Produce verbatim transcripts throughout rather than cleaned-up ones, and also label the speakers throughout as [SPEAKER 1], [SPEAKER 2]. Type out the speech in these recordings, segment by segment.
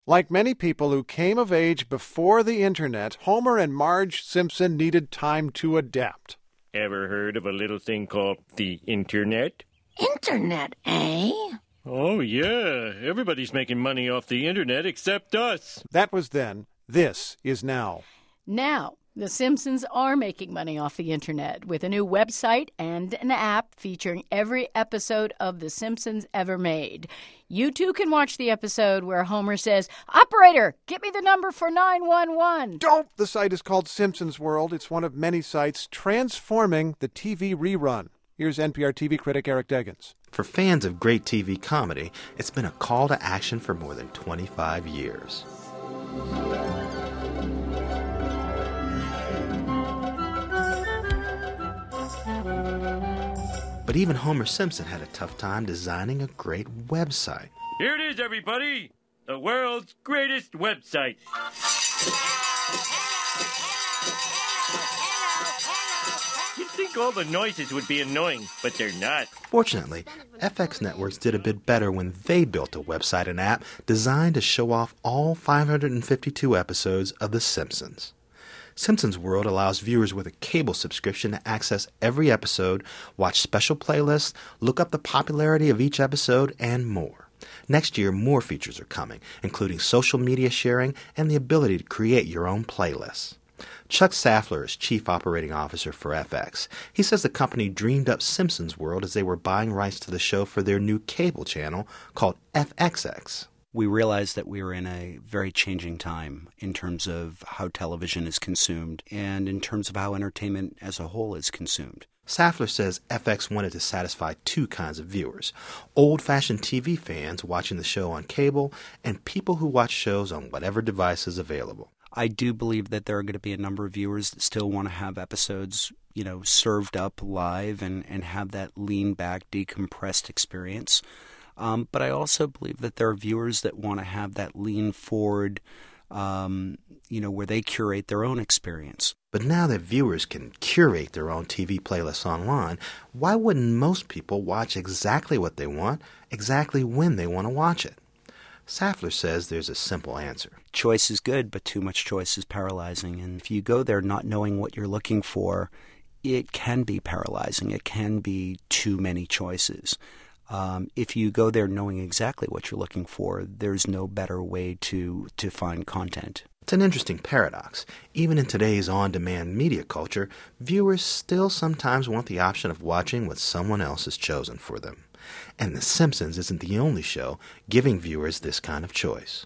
[SPEAKER 1] Like many people who came of age before the internet, Homer and Marge Simpson needed time to adapt.
[SPEAKER 2] Ever heard of a little thing called the internet?
[SPEAKER 3] Internet, eh?
[SPEAKER 2] Oh, yeah. Everybody's making money off the internet except us.
[SPEAKER 1] That was then. This is now.
[SPEAKER 4] Now, The Simpsons are making money off the internet with a new website and an app featuring every episode of The Simpsons ever made. You too can watch the episode where Homer says, "Operator, get me the number for nine one one."
[SPEAKER 1] Don't! The site is called Simpsons World. It's one of many sites transforming the T V rerun. Here's N P R T V critic Eric Deggans.
[SPEAKER 5] For fans of great T V comedy, it's been a call to action for more than twenty-five years. But even Homer Simpson had a tough time designing a great website.
[SPEAKER 2] Here it is, everybody. The world's greatest website. You'd think all the noises would be annoying, but they're not.
[SPEAKER 5] Fortunately, F X Networks did a bit better when they built a website and app designed to show off all five hundred fifty-two episodes of The Simpsons. Simpsons World allows viewers with a cable subscription to access every episode, watch special playlists, look up the popularity of each episode, and more. Next year, more features are coming, including social media sharing and the ability to create your own playlists. Chuck Saftler is Chief Operating Officer for F X. He says the company dreamed up Simpsons World as they were buying rights to the show for their new cable channel called F X X.
[SPEAKER 6] We realized that we were in a very changing time in terms of how television is consumed and in terms of how entertainment as a whole is consumed.
[SPEAKER 5] Saftler says F X wanted to satisfy two kinds of viewers: old-fashioned T V fans watching the show on cable and people who watch shows on whatever device is available.
[SPEAKER 6] I do believe that there are going to be a number of viewers that still want to have episodes, you know, served up live and, and have that lean-back, decompressed experience. Um, but I also believe that there are viewers that want to have that lean forward, um, you know, where they curate their own experience.
[SPEAKER 5] But now that viewers can curate their own T V playlists online, why wouldn't most people watch exactly what they want, exactly when they want to watch it? Saftler says there's a simple answer.
[SPEAKER 6] Choice is good, but too much choice is paralyzing. And if you go there not knowing what you're looking for, it can be paralyzing. It can be too many choices. Um, if you go there knowing exactly what you're looking for, there's no better way to, to find content.
[SPEAKER 5] It's an interesting paradox. Even in today's on-demand media culture, viewers still sometimes want the option of watching what someone else has chosen for them. And The Simpsons isn't the only show giving viewers this kind of choice.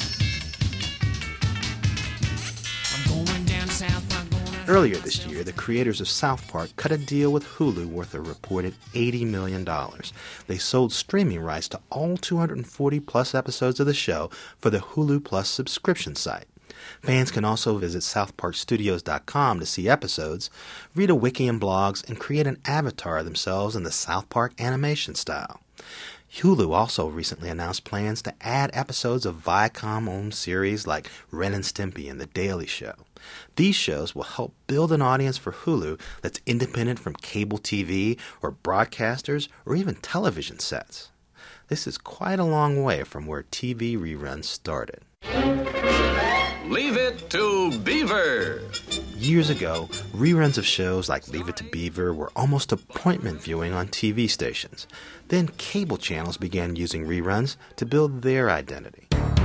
[SPEAKER 5] Earlier this year, the creators of South Park cut a deal with Hulu worth a reported eighty million dollars. They sold streaming rights to all two hundred forty plus episodes of the show for the Hulu Plus subscription site. Fans can also visit south park studios dot com to see episodes, read a wiki and blogs, and create an avatar of themselves in the South Park animation style. Hulu also recently announced plans to add episodes of Viacom-owned series like Ren and Stimpy and The Daily Show. These shows will help build an audience for Hulu that's independent from cable T V or broadcasters or even television sets. This is quite a long way from where T V reruns started.
[SPEAKER 7] Leave It to Beaver.
[SPEAKER 5] Years ago, reruns of shows like Leave It to Beaver were almost appointment viewing on T V stations. Then cable channels began using reruns to build their identity.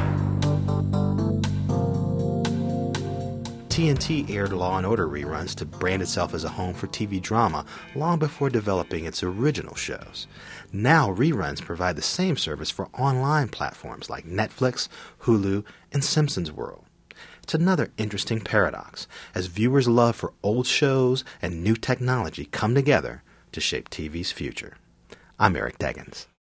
[SPEAKER 5] T N T aired Law and Order reruns to brand itself as a home for T V drama long before developing its original shows. Now reruns provide the same service for online platforms like Netflix, Hulu, and Simpsons World. It's another interesting paradox, as viewers' love for old shows and new technology come together to shape T V's future. I'm Eric Deggans.